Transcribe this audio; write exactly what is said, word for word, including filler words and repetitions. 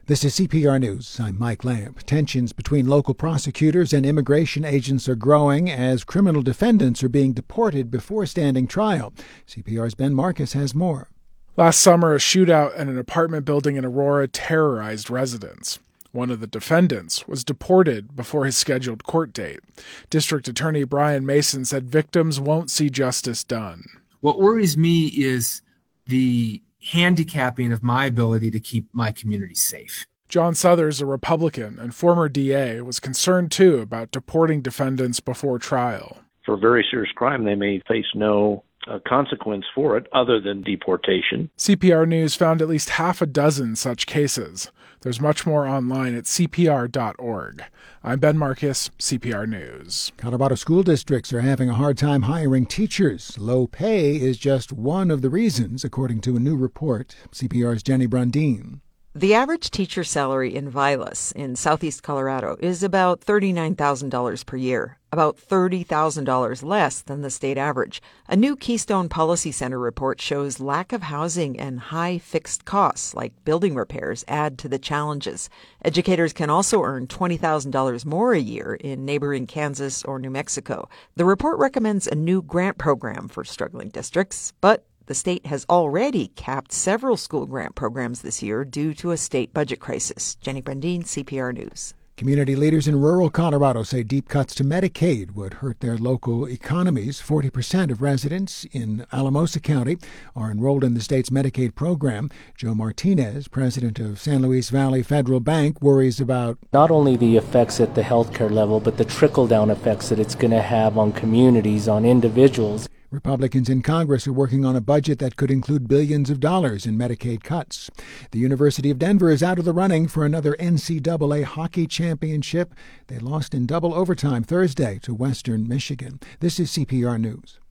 This is C P R News. I'm Mike Lamb. Tensions between local prosecutors and immigration agents are growing as criminal defendants are being deported before standing trial. C P R's Ben Marcus has more. Last summer, a shootout at an apartment building in Aurora terrorized residents. One of the defendants was deported before his scheduled court date. District Attorney Brian Mason said victims won't see justice done. What worries me is the handicapping of my ability to keep my community safe. John Suthers, a Republican and former D A, was concerned, too, about deporting defendants before trial. For a very serious crime, they may face no uh, consequence for it other than deportation. C P R News found at least half a dozen such cases. There's much more online at C P R dot org. I'm Ben Marcus, C P R News. Colorado school districts are having a hard time hiring teachers. Low pay is just one of the reasons, according to a new report. C P R's Jenny Brundin. The average teacher salary in Vilas in southeast Colorado is about thirty-nine thousand dollars per year, about thirty thousand dollars less than the state average. A new Keystone Policy Center report shows lack of housing and high fixed costs like building repairs add to the challenges. Educators can also earn twenty thousand dollars more a year in neighboring Kansas or New Mexico. The report recommends a new grant program for struggling districts, but the state has already capped several school grant programs this year due to a state budget crisis. Jenny Brundin, C P R News. Community leaders in rural Colorado say deep cuts to Medicaid would hurt their local economies. forty percent of residents in Alamosa County are enrolled in the state's Medicaid program. Joe Martinez, president of San Luis Valley Federal Bank, worries about not only the effects at the healthcare level, but the trickle-down effects that it's going to have on communities, on individuals. Republicans in Congress are working on a budget that could include billions of dollars in Medicaid cuts. The University of Denver is out of the running for another N C double A hockey championship. They lost in double overtime Thursday to Western Michigan. This is C P R News.